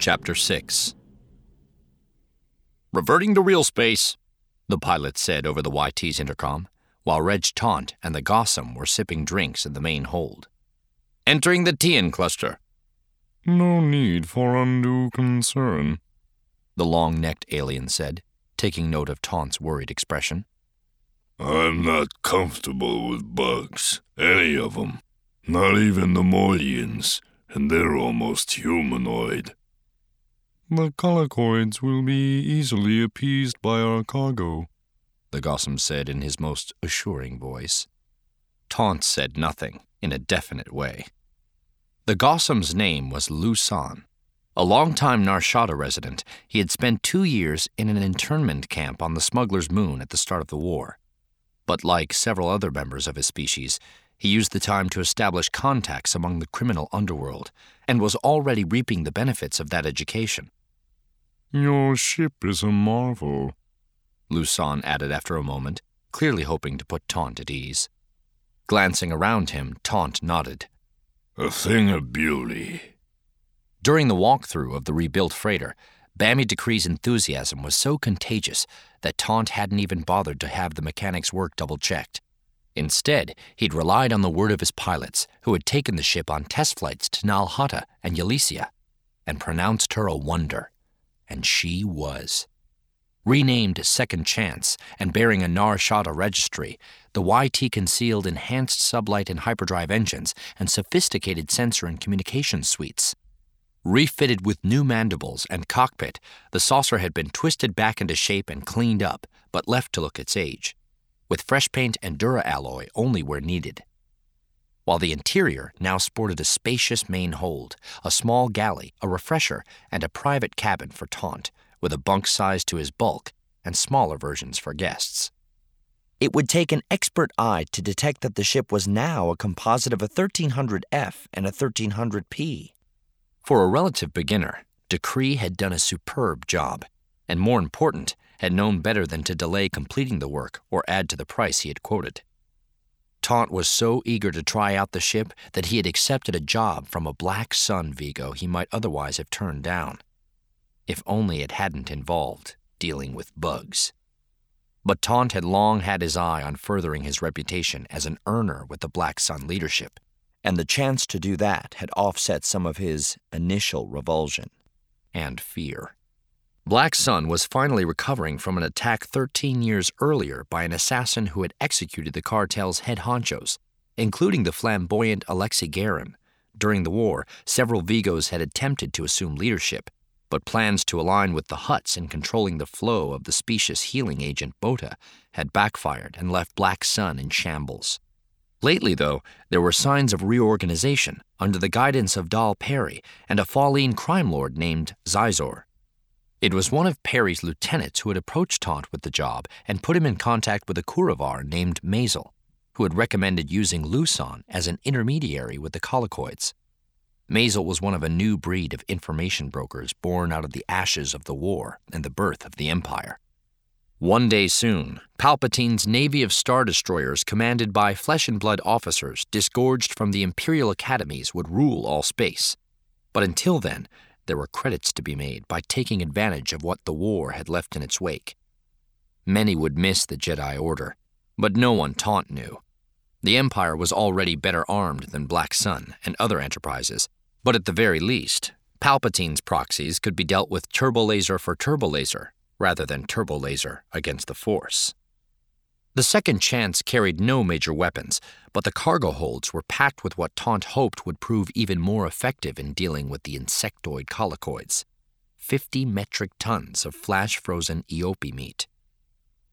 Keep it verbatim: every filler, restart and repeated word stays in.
Chapter six. "Reverting to real space," the pilot said over the Y T's intercom, while Reg Taunt and the Gossam were sipping drinks in the main hold. "Entering the Tian cluster." "No need for undue concern," the long-necked alien said, taking note of Taunt's worried expression. "I'm not comfortable with bugs, any of them. Not even the Moilians, and they're almost humanoid." "The colicoids will be easily appeased by our cargo," the Gossam said in his most assuring voice. Taunt said nothing in a definite way. The Gossam's name was Lu San. A long-time Nar Shaddaa resident, he had spent two years in an internment camp on the Smuggler's Moon at the start of the war. But like several other members of his species, he used the time to establish contacts among the criminal underworld and was already reaping the benefits of that education. "Your ship is a marvel," Lu San added after a moment, clearly hoping to put Taunt at ease. Glancing around him, Taunt nodded. "A thing of beauty." During the walkthrough of the rebuilt freighter, Bammy Decree's enthusiasm was so contagious that Taunt hadn't even bothered to have the mechanic's work double-checked. Instead, he'd relied on the word of his pilots, who had taken the ship on test flights to Nal Hutta and Elysia, and pronounced her a wonder. And she was. Renamed Second Chance and bearing a Nar Shaddaa registry, the Y T concealed enhanced sublight and hyperdrive engines and sophisticated sensor and communication suites. Refitted with new mandibles and cockpit, the saucer had been twisted back into shape and cleaned up, but left to look its age, with fresh paint and dura-alloy only where needed. While the interior now sported a spacious main hold, a small galley, a refresher, and a private cabin for Taunt, with a bunk size to his bulk and smaller versions for guests. It would take an expert eye to detect that the ship was now a composite of a thirteen hundred F and a thirteen hundred P. For a relative beginner, Decree had done a superb job, and more important, had known better than to delay completing the work or add to the price he had quoted. Taunt was so eager to try out the ship that he had accepted a job from a Black Sun Vigo he might otherwise have turned down, if only it hadn't involved dealing with bugs. But Taunt had long had his eye on furthering his reputation as an earner with the Black Sun leadership, and the chance to do that had offset some of his initial revulsion and fear. Black Sun was finally recovering from an attack thirteen years earlier by an assassin who had executed the cartel's head honchos, including the flamboyant Alexei Garin. During the war, several Vigos had attempted to assume leadership, but plans to align with the Hutts in controlling the flow of the specious healing agent Bota had backfired and left Black Sun in shambles. Lately, though, there were signs of reorganization under the guidance of Dal Perry and a Falleen crime lord named Zizor. It was one of Perry's lieutenants who had approached Taunt with the job and put him in contact with a Kuravar named Mazel, who had recommended using Lu San as an intermediary with the colicoids. Mazel was one of a new breed of information brokers born out of the ashes of the war and the birth of the Empire. One day soon, Palpatine's navy of Star Destroyers commanded by flesh-and-blood officers disgorged from the Imperial academies would rule all space. But until then, there were credits to be made by taking advantage of what the war had left in its wake. Many would miss the Jedi Order, but no one Taunt knew. The Empire was already better armed than Black Sun and other enterprises, but at the very least, Palpatine's proxies could be dealt with turbolaser for turbolaser, rather than turbolaser against the Force. The Second Chance carried no major weapons, but the cargo holds were packed with what Taunt hoped would prove even more effective in dealing with the insectoid colicoids. Fifty metric tons of flash-frozen Eope meat.